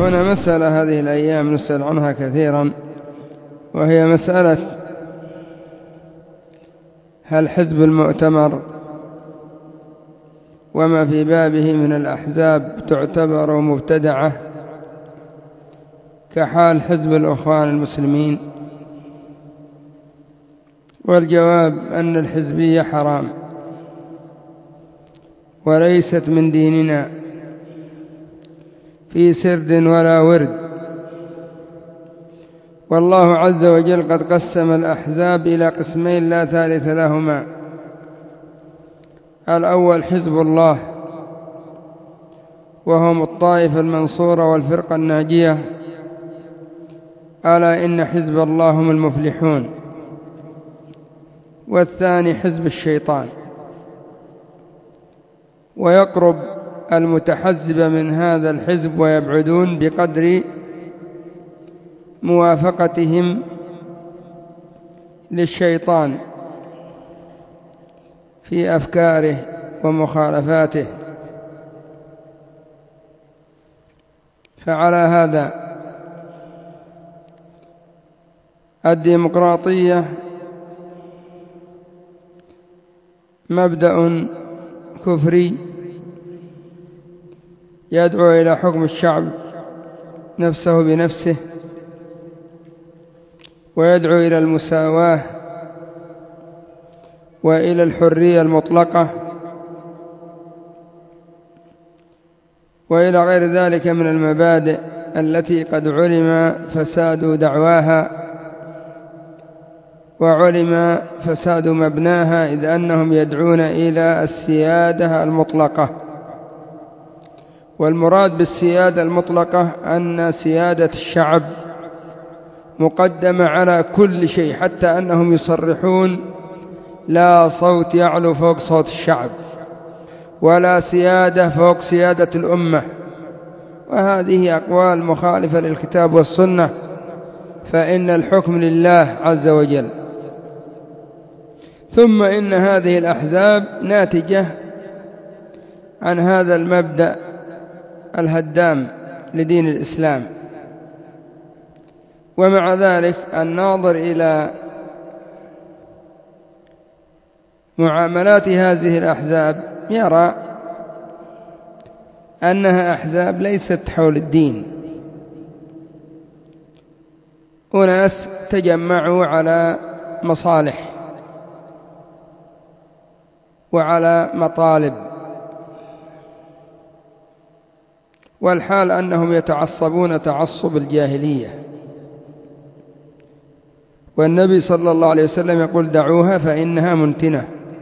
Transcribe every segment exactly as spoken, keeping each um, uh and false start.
هنا مسألة هذه الأيام نسأل عنها كثيرا، وهي مسألة هل حزب المؤتمر وما في بابه من الأحزاب تعتبر مبتدعة كحال حزب الإخوان المسلمين؟ والجواب أن الحزبية حرام وليست من ديننا في سرد ولا ورد. والله عز وجل قد قسم الأحزاب إلى قسمين لا ثالث لهما: الأول حزب الله وهم الطائفة المنصورة والفرقة الناجية، ألا إن حزب الله هم المفلحون. والثاني حزب الشيطان، ويقرب المتحزب من هذا الحزب ويبعدون بقدر موافقتهم للشيطان في أفكاره ومخالفاته. فعلى هذا الديمقراطية مبدأ كفري يدعو إلى حكم الشعب نفسه بنفسه، ويدعو إلى المساواة وإلى الحرية المطلقة وإلى غير ذلك من المبادئ التي قد علم فساد دعواها وعلم فساد مبناها، إذ أنهم يدعون إلى السيادة المطلقة. والمراد بالسيادة المطلقة أن سيادة الشعب مقدمة على كل شيء، حتى أنهم يصرحون: لا صوت يعلو فوق صوت الشعب، ولا سيادة فوق سيادة الأمة. وهذه أقوال مخالفة للكتاب والسنة، فإن الحكم لله عز وجل. ثم إن هذه الأحزاب ناتجة عن هذا المبدأ الهدام لدين الإسلام. ومع ذلك الناظر إلى معاملات هذه الأحزاب يرى أنها أحزاب ليست حول الدين، أناس تجمعوا على مصالح وعلى مطالب، والحال أنهم يتعصبون تعصب الجاهلية. والنبي صلى الله عليه وسلم يقول: دعوها فإنها منتنة.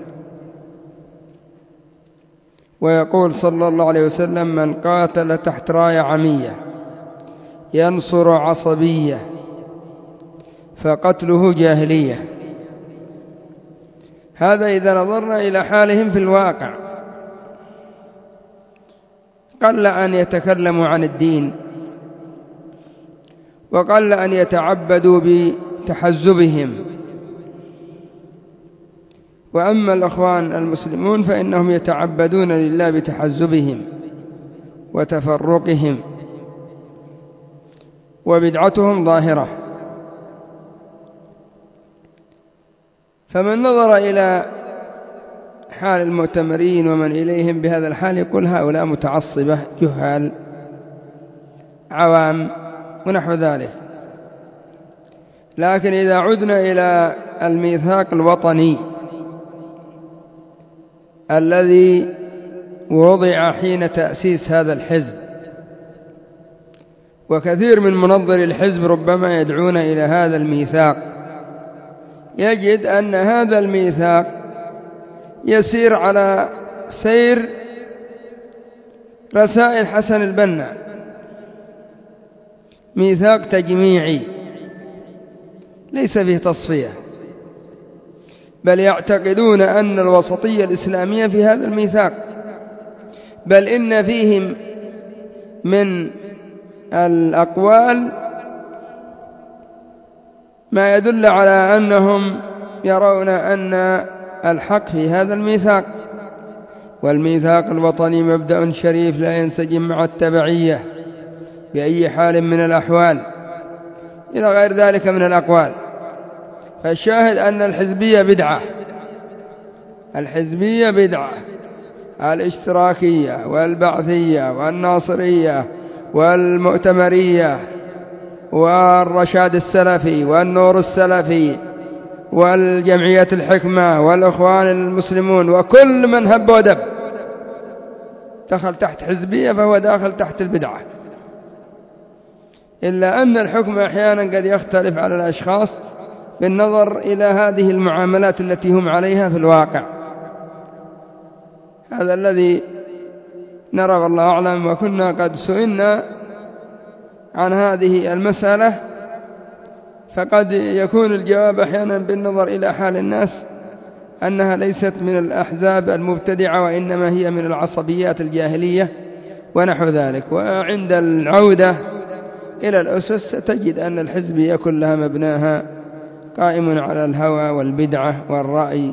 ويقول صلى الله عليه وسلم: من قاتل تحت راية عمية ينصر عصبية فقتله جاهلية. هذا إذا نظرنا إلى حالهم في الواقع. قل أن يتكلموا عن الدين، وقل أن يتعبدوا بتحزبهم. وأما الأخوان المسلمون فإنهم يتعبدون لله بتحزبهم وتفرقهم، وبدعتهم ظاهرة. فمن نظر إلى حال المؤتمرين ومن إليهم بهذا الحال يقول: هؤلاء متعصبة جهال عوام ونحو ذلك. لكن إذا عدنا إلى الميثاق الوطني الذي وضع حين تأسيس هذا الحزب، وكثير من منظري الحزب ربما يدعون إلى هذا الميثاق، يجد أن هذا الميثاق يسير على سير رسائل حسن البنا، ميثاق تجميعي ليس فيه تصفية، بل يعتقدون أن الوسطية الإسلامية في هذا الميثاق، بل إن فيهم من الأقوال ما يدل على أنهم يرون أن الحق في هذا الميثاق. والميثاق الوطني مبدأ شريف لا ينسجم مع التبعية، بأي حال من الأحوال إلى غير ذلك من الأقوال. فالشاهد أن الحزبية بدعة، الحزبية بدعة، الاشتراكية والبعثية والناصرية والمؤتمرية والرشاد السلفي والنور السلفي والجمعية الحكمة والإخوان المسلمون وكل من هب ودب دخل تحت حزبية فهو داخل تحت البدعة. إلا أن الحكم أحيانا قد يختلف على الأشخاص بالنظر إلى هذه المعاملات التي هم عليها في الواقع. هذا الذي نرى والله أعلم. وكنا قد سئلنا عن هذه المسألة فقد يكون الجواب أحيانا بالنظر إلى حال الناس أنها ليست من الأحزاب المبتدعة وإنما هي من العصبيات الجاهلية ونحو ذلك. وعند العودة إلى الأسس ستجد أن الحزبية كلها مبناها قائم على الهوى والبدعة والرأي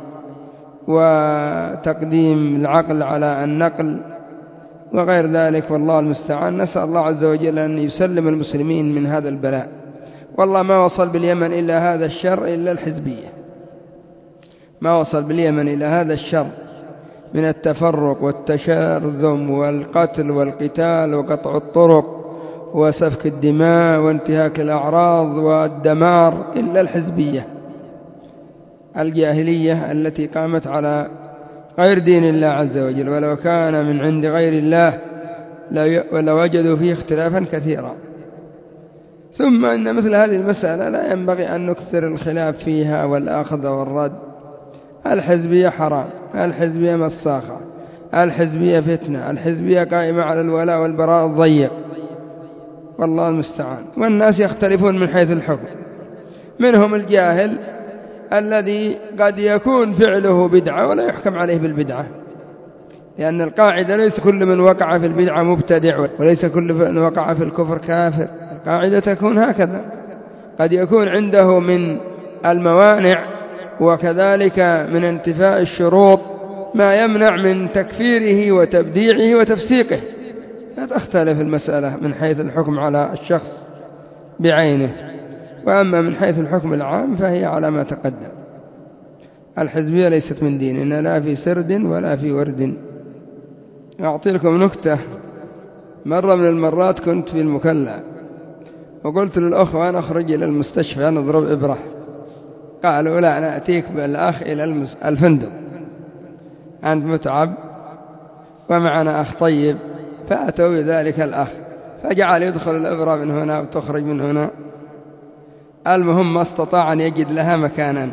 وتقديم العقل على النقل وغير ذلك، والله المستعان. نسأل الله عز وجل أن يسلم المسلمين من هذا البلاء. والله ما وصل باليمن إلا هذا الشر إلا الحزبية، ما وصل باليمن إلى هذا الشر من التفرق والتشرذم والقتل والقتال وقطع الطرق وسفك الدماء وانتهاك الأعراض والدمار إلا الحزبية الجاهلية التي قامت على غير دين الله عز وجل. ولو كان من عند غير الله لوجدوا فيه اختلافا كثيرا. ثم إن مثل هذه المسألة لا ينبغي أن نكثر الخلاف فيها والأخذ والرد. الحزبية حرام، الحزبية مساخة، الحزبية فتنة، الحزبية قائمة على الولاء والبراء الضيق، والله المستعان. والناس يختلفون من حيث الحكم، منهم الجاهل الذي قد يكون فعله بدعة ولا يحكم عليه بالبدعة، لأن القاعدة ليس كل من وقع في البدعة مبتدع وليس كل من وقع في الكفر كافر. القاعدة تكون هكذا. قد يكون عنده من الموانع وكذلك من انتفاء الشروط ما يمنع من تكفيره وتبديعه وتفسيقه، لا تختلف المسألة من حيث الحكم على الشخص بعينه. وأما من حيث الحكم العام فهي على ما تقدم. الحزبية ليست من ديننا لا في سرد ولا في ورد. أعطي لكم نكتة. مرة من المرات كنت في المكلا وقلت للأخوة أنا أخرج إلى المستشفى نضرب إبرة. قالوا لا نأتيك بالأخ إلى الفندق عند متعب ومعنا أخ طيب. فأتوا بذلك الأخ فجعل يدخل الإبرة من هنا وتخرج من هنا. المهم ما استطاع أن يجد لها مكانا.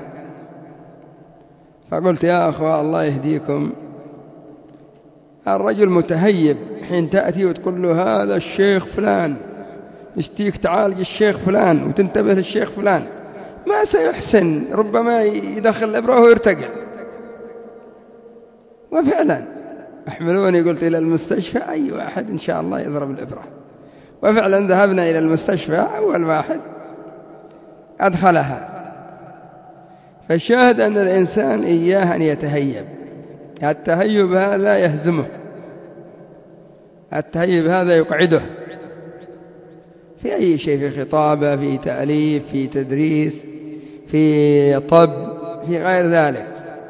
فقلت يا أخوة الله يهديكم، الرجل متهيب حين تأتي وتقول له هذا الشيخ فلان يشتيك تعالج الشيخ فلان وتنتبه للشيخ فلان، ما سيحسن، ربما يدخل الإبرة ويرتقع. وفعلا أحملوني قلت إلى المستشفى أي واحد إن شاء الله يضرب الإبرة. وفعلا ذهبنا إلى المستشفى أول واحد أدخلها. فالشاهد أن الإنسان إياه أن يتهيب. التهيب هذا يهزمه، التهيب هذا يقعده في أي شيء، في خطابة، في تأليف، في تدريس، في طب، في غير ذلك،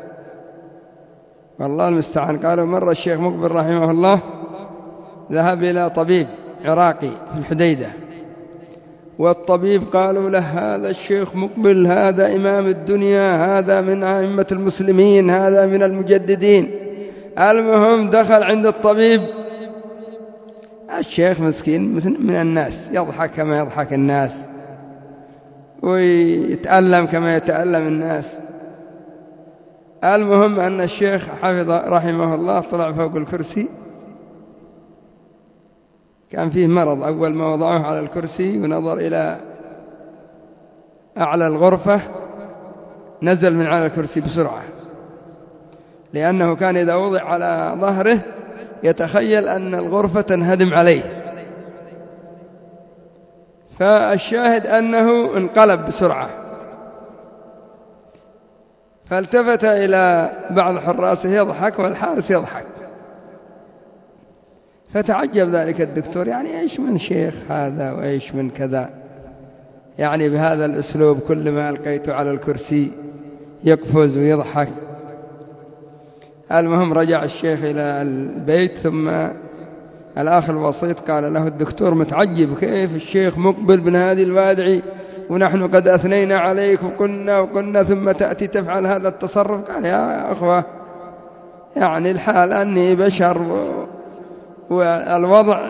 والله المستعان. قالوا مرة الشيخ مقبل رحمه الله ذهب إلى طبيب عراقي في الحديدة، والطبيب قالوا له هذا الشيخ مقبل هذا إمام الدنيا، هذا من أئمة المسلمين، هذا من المجددين. المهم دخل عند الطبيب، الشيخ مسكين من الناس، يضحك كما يضحك الناس ويتألم كما يتألم الناس. المهم أن الشيخ حفظ رحمه الله طلع فوق الكرسي، كان فيه مرض. أول ما وضعوه على الكرسي ونظر إلى أعلى الغرفة نزل من على الكرسي بسرعة، لأنه كان إذا وضع على ظهره يتخيل أن الغرفة تنهدم عليه. فالشاهد أنه انقلب بسرعة، فالتفت إلى بعض حراسه يضحك والحارس يضحك. فتعجب ذلك الدكتور، يعني إيش من شيخ هذا وإيش من كذا، يعني بهذا الأسلوب كل ما ألقيته على الكرسي يقفز ويضحك. المهم رجع الشيخ إلى البيت، ثم الأخ الوسيط قال له الدكتور متعجب كيف الشيخ مقبل من هذه الوادعي ونحن قد أثنينا عليك وقلنا وقلنا ثم تأتي تفعل هذا التصرف. قال يا أخوة يعني الحال أني بشر والوضع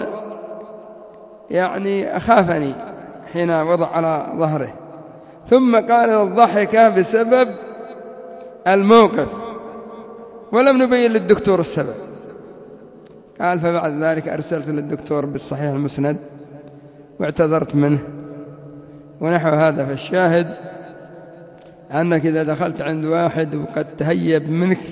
يعني أخافني حين وضع على ظهره. ثم قال الضحك بسبب الموقف ولم نبين للدكتور السبب. قال فبعد ذلك أرسلت للدكتور بالصحيح المسند واعتذرت منه ونحو هذا. فالشاهد أنك إذا دخلت عند واحد وقد تهيب منك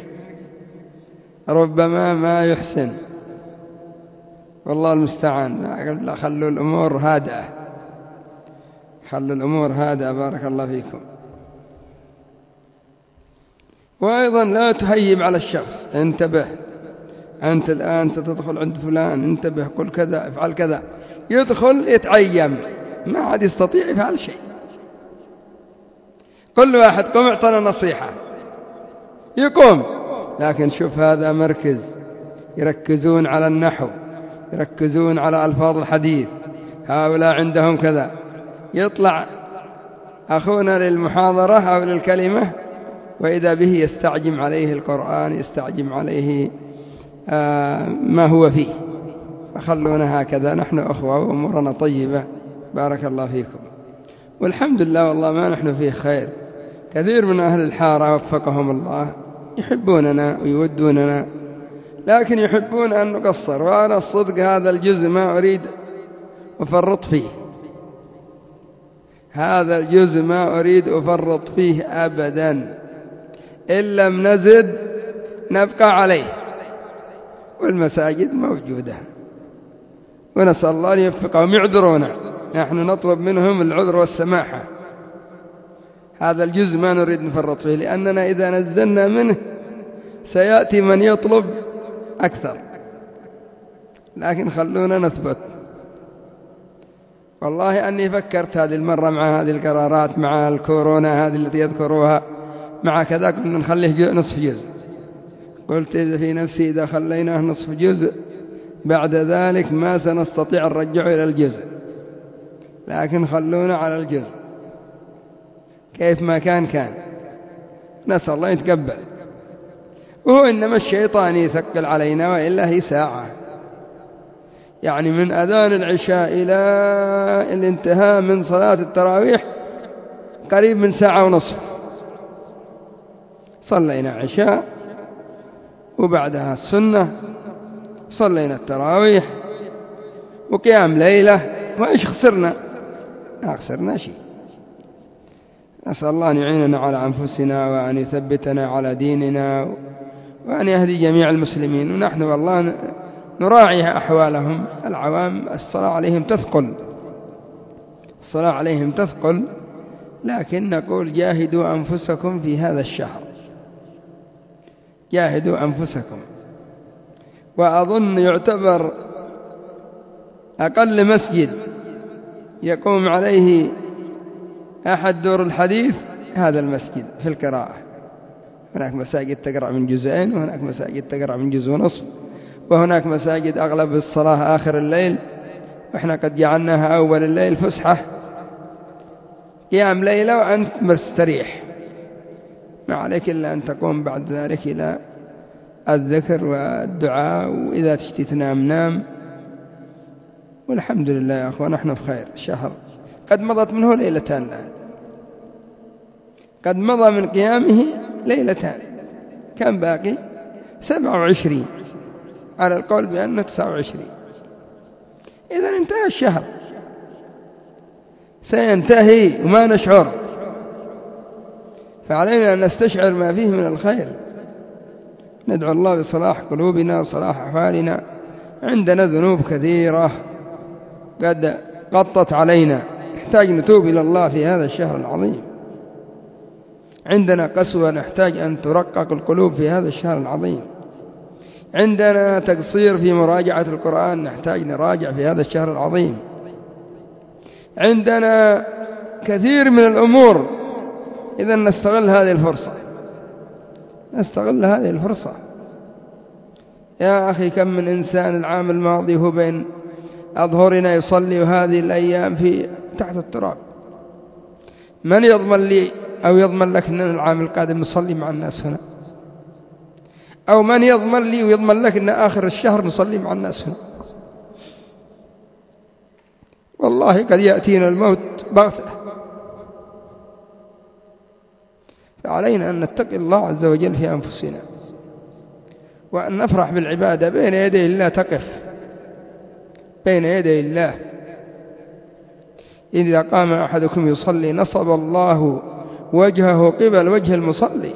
ربما ما يحسن، والله المستعان. خلوا الأمور هادئة، خلوا الأمور هادئة، بارك الله فيكم. وأيضا لا تهيب على الشخص، انتبه أنت الآن ستدخل عند فلان، انتبه قل كذا افعل كذا، يدخل يتعيم ما عاد يستطيع يفعل شيء. كل واحد قم اعطنا نصيحة يقوم، لكن شوف هذا مركز يركزون على النحو، يركزون على ألفاظ الحديث، هؤلاء عندهم كذا. يطلع أخونا للمحاضرة أو للكلمة وإذا به يستعجم عليه القرآن، يستعجم عليه آه ما هو فيه. فخلونا هكذا، نحن أخوة وأمورنا طيبة، بارك الله فيكم. والحمد لله والله ما نحن فيه خير. كثير من أهل الحارة وفقهم الله يحبوننا ويودوننا، لكن يحبون أن نقصر. وأنا الصدق هذا الجزء ما أريد أفرط فيه، هذا الجزء ما أريد أفرط فيه أبدا، إن لم نزد نبقى عليه. والمساجد موجودة ونسأل الله أن يوفقهم. يعذرونا، نحن نطلب منهم العذر والسماحة. هذا الجزء ما نريد نفرط فيه، لأننا إذا نزلنا منه سيأتي من يطلب أكثر. لكن خلونا نثبت. والله أني فكرت هذه المرة مع هذه القرارات، مع الكورونا هذه التي يذكروها، مع كذا كنا نخليه نصف جزء. قلت إذا في نفسي إذا خليناه نصف جزء بعد ذلك ما سنستطيع أن نرجعه إلى الجزء، لكن خلونا على الجزء كيف ما كان كان. نسأل الله يتقبل. وهو إنما الشيطان يثقل علينا، وإلا هي ساعة، يعني من أذان العشاء إلى الانتهاء من صلاة التراويح قريب من ساعة ونصف. صلينا عشاء وبعدها السنة، صلينا التراويح وقيام ليلة، وإيش خسرنا؟ ما خسرنا شيء. نسأل الله أن يعيننا على أنفسنا وأن يثبتنا على ديننا وأن يهدي جميع المسلمين. ونحن والله نراعي أحوالهم. العوام الصلاة عليهم تثقل، الصلاة عليهم تثقل، لكن نقول جاهدوا أنفسكم في هذا الشهر، جاهدوا أنفسكم. وأظن يعتبر أقل مسجد يقوم عليه أحد دور الحديث هذا المسجد في القراءة. هناك مساجد تقرأ من جزئين، وهناك مساجد تقرأ من جزء ونصف، وهناك مساجد أغلب الصلاة آخر الليل، وإحنا قد جعلناها أول الليل فسحة قيام ليلة وأنت مستريح، ما عليك إلا أن تقوم بعد ذلك إلى الذكر والدعاء، وإذا تشتي تنام نام. والحمد لله يا أخوان نحن في خير. الشهر قد مضت منه ليلتان الآن، قد مضى من قيامه ليلتان، كم باقي؟ سبعة وعشرين على القول بأنه تسعة وعشرين. إذن انتهى الشهر، سينتهي وما نشعر. فعلينا أن نستشعر ما فيه من الخير. ندعو الله بصلاح قلوبنا وصلاح أحوالنا. عندنا ذنوب كثيرة قد غطت علينا، نحتاج نتوب إلى الله في هذا الشهر العظيم. عندنا قسوة نحتاج أن ترقق القلوب في هذا الشهر العظيم. عندنا تقصير في مراجعة القرآن، نحتاج نراجع في هذا الشهر العظيم. عندنا كثير من الأمور، إذا نستغل هذه الفرصة، نستغل هذه الفرصة. يا أخي كم من إنسان العام الماضي هو بين أظهرنا يصلي، وهذه الأيام في تحت التراب. من يضمن لي أو يضمن لك أن العام القادم نصلي مع الناس هنا؟ أو من يضمن لي ويضمن لك أن آخر الشهر نصلي مع الناس هنا؟ والله قد يأتينا الموت بغتة. فعلينا أن نتقي الله عز وجل في أنفسنا، وأن نفرح بالعبادة بين يدي الله. تقف بين يدي الله. إذا قام أحدكم يصلي نصب الله وجهه قبل وجه المصلي.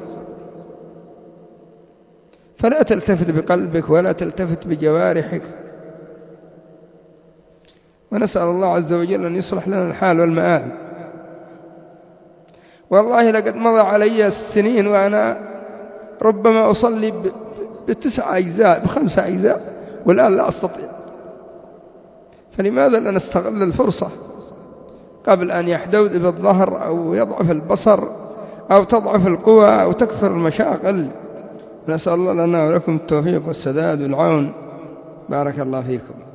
فلا تلتفت بقلبك ولا تلتفت بجوارحك. ونسأل الله عز وجل أن يصلح لنا الحال والمآل. والله لقد مضى علي السنين وأنا ربما أصلي بتسع أجزاء بخمس أجزاء، والآن لا أستطيع. فلماذا لا نستغل الفرصة قبل أن يحدود بالظهر أو يضعف البصر أو تضعف القوى أو تكثر المشاغل؟ نسأل الله لنا ولكم التوفيق والسداد والعون. بارك الله فيكم.